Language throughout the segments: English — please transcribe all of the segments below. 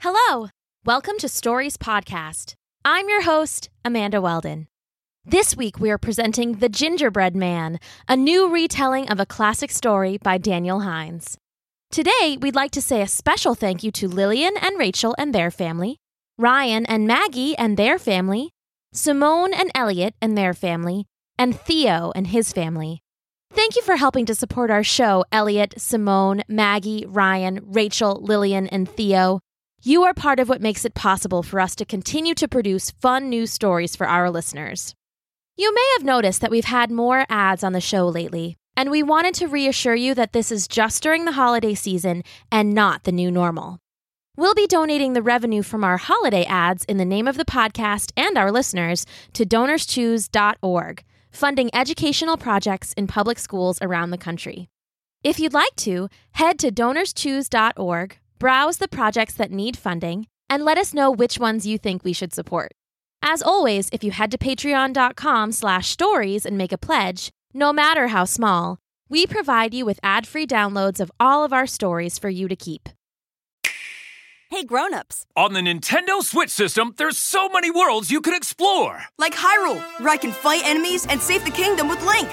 Hello. Welcome to Stories Podcast. I'm your host, Amanda Weldon. This week we are presenting The Gingerbread Man, a new retelling of a classic story by Daniel Hines. Today, we'd like to say a special thank you to Lillian and Rachel and their family, Ryan and Maggie and their family, Simone and Elliot and their family, and Theo and his family. Thank you for helping to support our show, Elliot, Simone, Maggie, Ryan, Rachel, Lillian, and Theo. You are part of what makes it possible for us to continue to produce fun new stories for our listeners. You may have noticed that we've had more ads on the show lately, and we wanted to reassure you that this is just during the holiday season and not the new normal. We'll be donating the revenue from our holiday ads in the name of the podcast and our listeners to DonorsChoose.org, funding educational projects in public schools around the country. If you'd like to, head to DonorsChoose.org, browse the projects that need funding, and let us know which ones you think we should support. As always, if you head to patreon.com/stories and make a pledge, no matter how small, we provide you with ad-free downloads of all of our stories for you to keep. Hey grown-ups. On the Nintendo Switch system, there's so many worlds you can explore. Like Hyrule, where I can fight enemies and save the kingdom with Link.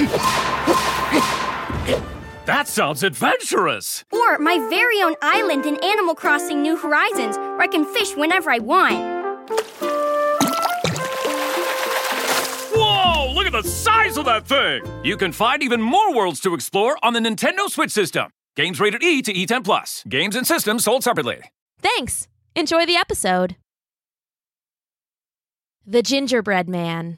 That sounds adventurous. Or my very own island in Animal Crossing New Horizons, where I can fish whenever I want. Whoa, look at the size of that thing. You can find even more worlds to explore on the Nintendo Switch system. Games rated E to E10+. Games and systems sold separately. Thanks. Enjoy the episode. The Gingerbread Man.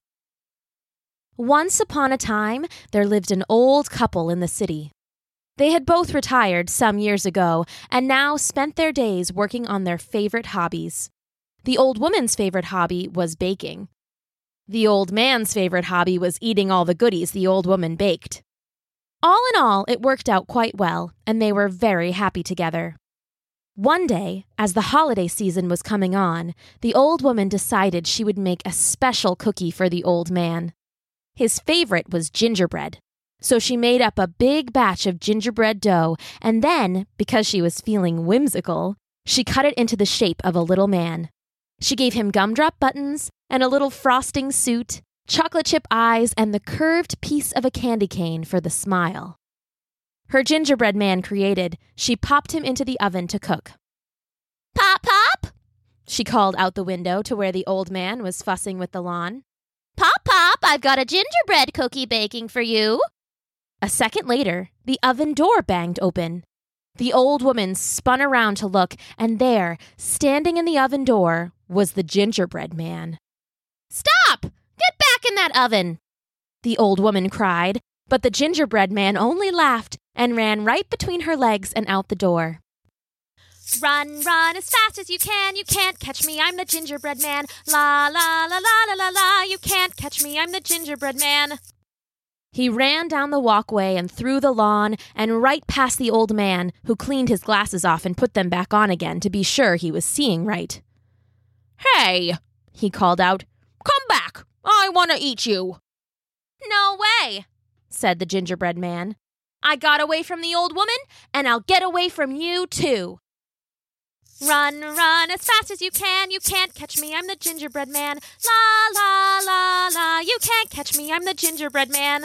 Once upon a time, there lived an old couple in the city. They had both retired some years ago and now spent their days working on their favorite hobbies. The old woman's favorite hobby was baking. The old man's favorite hobby was eating all the goodies the old woman baked. All in all, it worked out quite well, and they were very happy together. One day, as the holiday season was coming on, the old woman decided she would make a special cookie for the old man. His favorite was gingerbread. So she made up a big batch of gingerbread dough, and then, because she was feeling whimsical, she cut it into the shape of a little man. She gave him gumdrop buttons and a little frosting suit, chocolate chip eyes, and the curved piece of a candy cane for the smile. Her gingerbread man created, she popped him into the oven to cook. "Pop, pop!" she called out the window to where the old man was fussing with the lawn. "Pop, pop, I've got a gingerbread cookie baking for you." A second later, the oven door banged open. The old woman spun around to look, and there, standing in the oven door, was the gingerbread man. "Stop! Get back in that oven!" the old woman cried, but the gingerbread man only laughed and ran right between her legs and out the door. "Run, run as fast as you can't catch me, I'm the gingerbread man. La, la, la, la, la, la, la, you can't catch me, I'm the gingerbread man." He ran down the walkway and through the lawn and right past the old man, who cleaned his glasses off and put them back on again to be sure he was seeing right. "Hey," he called out, "come back! I want to eat you." "No way," said the gingerbread man. "I got away from the old woman, and I'll get away from you too." "Run, run as fast as you can't catch me, I'm the gingerbread man. La, la, la, la, you can't catch me, I'm the gingerbread man."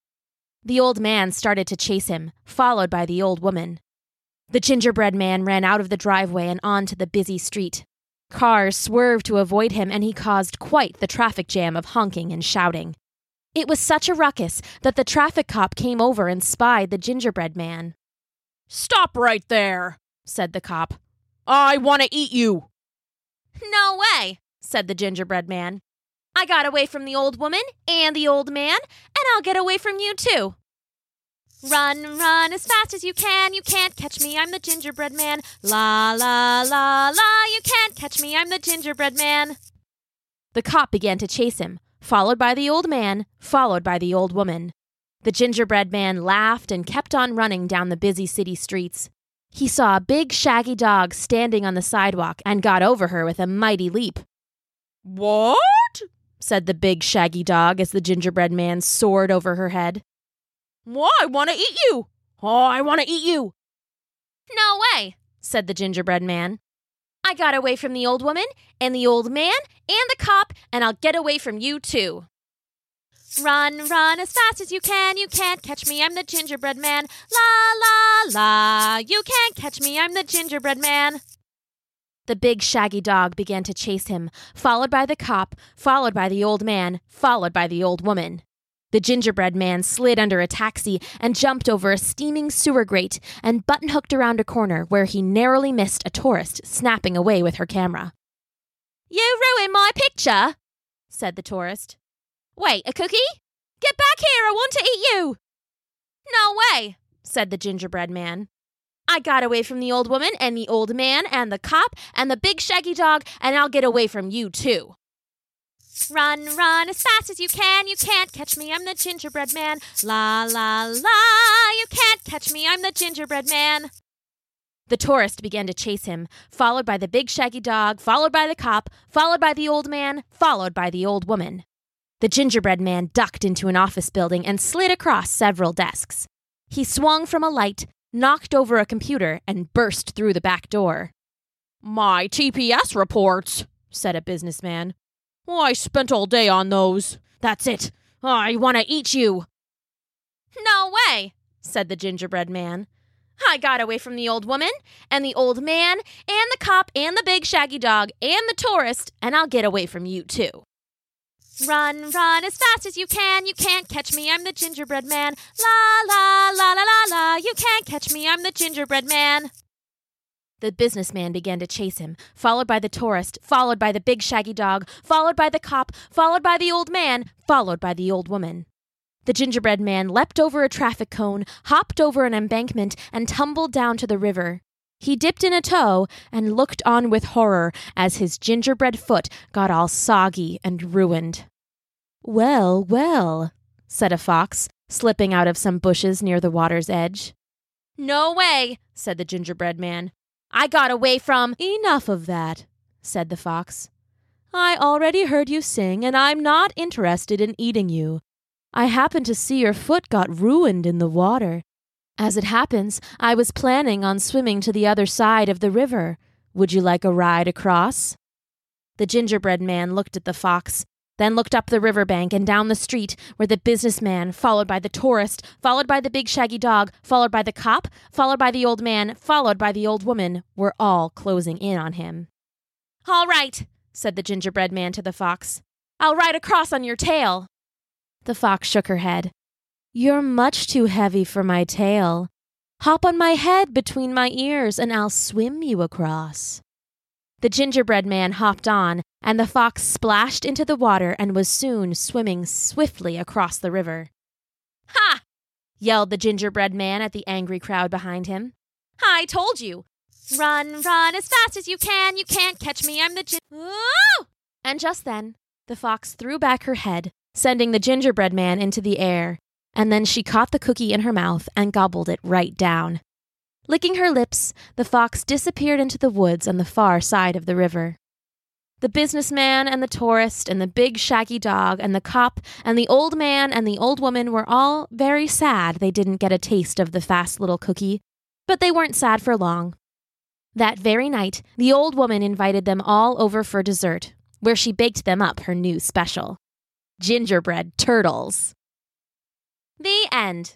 The old man started to chase him, followed by the old woman. The gingerbread man ran out of the driveway and onto the busy street. Cars swerved to avoid him, and he caused quite the traffic jam of honking and shouting. It was such a ruckus that the traffic cop came over and spied the gingerbread man. "Stop right there," said the cop. "I want to eat you." "No way," said the gingerbread man. "I got away from the old woman and the old man, and I'll get away from you too." "Run, run as fast as you can't catch me, I'm the gingerbread man. La, la, la, la, you can't catch me, I'm the gingerbread man." The cop began to chase him, followed by the old man, followed by the old woman. The gingerbread man laughed and kept on running down the busy city streets. He saw a big shaggy dog standing on the sidewalk and got over her with a mighty leap. "What?" said the big shaggy dog as the gingerbread man soared over her head. "Well, I want to eat you. Oh, I want to eat you." "No way," said the gingerbread man. I got away from the old woman and the old man and the cop, and I'll get away from you too. Run, run as fast as you can't catch me, I'm the gingerbread man. La, la, la, you can't catch me, I'm the gingerbread man. The big shaggy dog began to chase him, followed by the cop, followed by the old man, followed by the old woman. The gingerbread man slid under a taxi and jumped over a steaming sewer grate and button-hooked around a corner where he narrowly missed a tourist snapping away with her camera. "You ruined my picture," said the tourist. "Wait, a cookie? Get back here, I want to eat you." "No way," said the gingerbread man. "I got away from the old woman and the old man and the cop and the big shaggy dog, and I'll get away from you too." Run, run as fast as you can't catch me, I'm the gingerbread man. La, la, la, you can't catch me, I'm the gingerbread man. The tourist began to chase him, followed by the big shaggy dog, followed by the cop, followed by the old man, followed by the old woman. The gingerbread man ducked into an office building and slid across several desks. He swung from a light, knocked over a computer, and burst through the back door. "My TPS reports," said a businessman. "I spent all day on those. That's it. I want to eat you." "No way," said the gingerbread man. "I got away from the old woman and the old man and the cop and the big shaggy dog and the tourist, and I'll get away from you too." Run, run as fast as you can't catch me, I'm the gingerbread man. La, la, la, la, la, la, you can't catch me, I'm the gingerbread man. The businessman began to chase him, followed by the tourist, followed by the big shaggy dog, followed by the cop, followed by the old man, followed by the old woman. The gingerbread man leapt over a traffic cone, hopped over an embankment, and tumbled down to the river. He dipped in a toe and looked on with horror as his gingerbread foot got all soggy and ruined. "Well, well," said a fox, slipping out of some bushes near the water's edge. "No way," said the gingerbread man. "I got away from—" "Enough of that," said the fox. "I already heard you sing, and I'm not interested in eating you. I happen to see your foot got ruined in the water. As it happens, I was planning on swimming to the other side of the river. Would you like a ride across?" The gingerbread man looked at the fox, then looked up the riverbank and down the street where the businessman, followed by the tourist, followed by the big shaggy dog, followed by the cop, followed by the old man, followed by the old woman, were all closing in on him. "All right," said the gingerbread man to the fox. "I'll ride across on your tail." The fox shook her head. "You're much too heavy for my tail. Hop on my head between my ears and I'll swim you across." The gingerbread man hopped on, and the fox splashed into the water and was soon swimming swiftly across the river. "Ha!" yelled the gingerbread man at the angry crowd behind him. "I told you. Run, run as fast as you can't catch me, I'm the Ooh! And just then, the fox threw back her head, sending the gingerbread man into the air, and then she caught the cookie in her mouth and gobbled it right down. Licking her lips, the fox disappeared into the woods on the far side of the river. The businessman and the tourist and the big shaggy dog and the cop and the old man and the old woman were all very sad they didn't get a taste of the fast little cookie, but they weren't sad for long. That very night, the old woman invited them all over for dessert, where she baked them up her new special: gingerbread turtles. The end.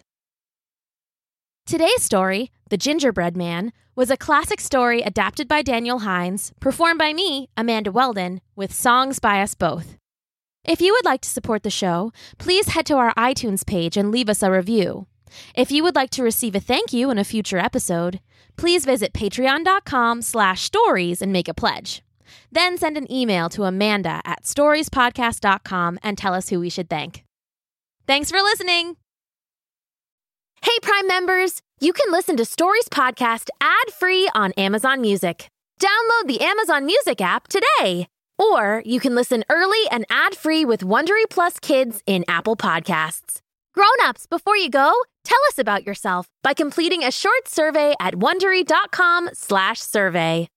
Today's story, The Gingerbread Man, was a classic story adapted by Daniel Hines, performed by me, Amanda Weldon, with songs by us both. If you would like to support the show, please head to our iTunes page and leave us a review. If you would like to receive a thank you in a future episode, please visit patreon.com/stories and make a pledge. Then send an email to amanda@storiespodcast.com and tell us who we should thank. Thanks for listening! Hey, Prime members! You can listen to Stories Podcast ad-free on Amazon Music. Download the Amazon Music app today. Or you can listen early and ad-free with Wondery Plus Kids in Apple Podcasts. Grown-ups, before you go, tell us about yourself by completing a short survey at Wondery.com/survey.